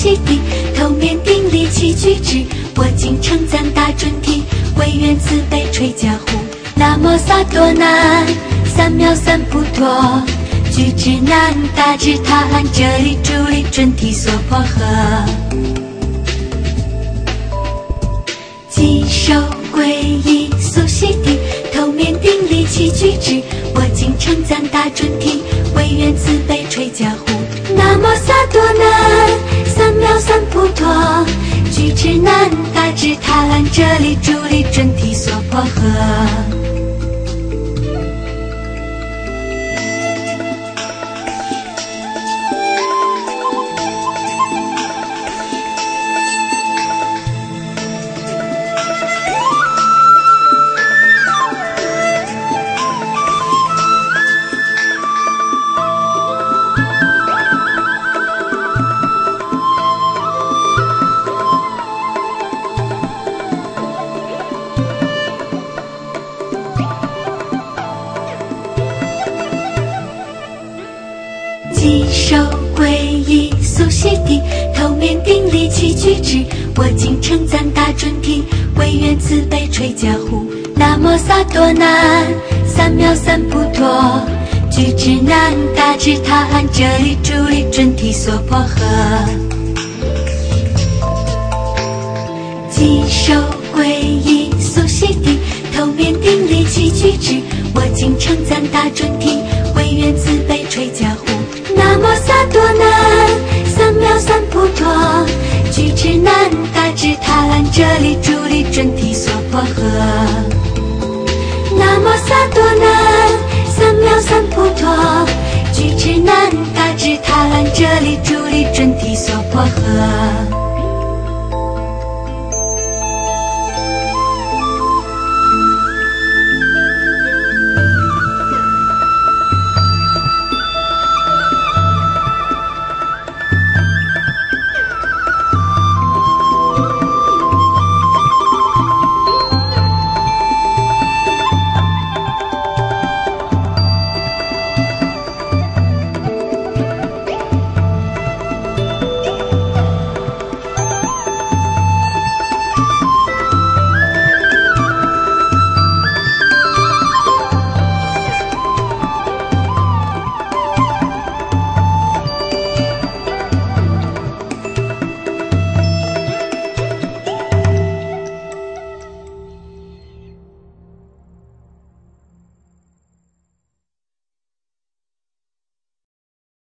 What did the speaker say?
悉地，头面顶礼起居之，我今称赞大准提，唯愿慈悲垂加护。南无萨多南，三藐三菩提，具智难大智他安哲利主利准提娑婆诃。稽首皈依苏悉地，头面顶礼起居之，我今称赞大准提，唯愿慈悲垂加护。南无萨多南，三藐三菩提，具智难大智他安哲利主利准提娑婆诃。稽首皈依苏悉地，头面顶礼起居之，我今称赞大准提，唯愿慈悲垂加护。南无萨多南，三藐三菩提，具智难大智他安哲利主利准提娑婆诃。稽首皈依苏悉地，头面顶礼起居之，我今称赞大准提，唯愿慈悲垂加护。南无萨多南，三藐三菩提，具智难大智他安哲利主利准提娑婆诃。南无萨多南，三藐三菩提，具智难大智他安哲利主利准提娑婆诃。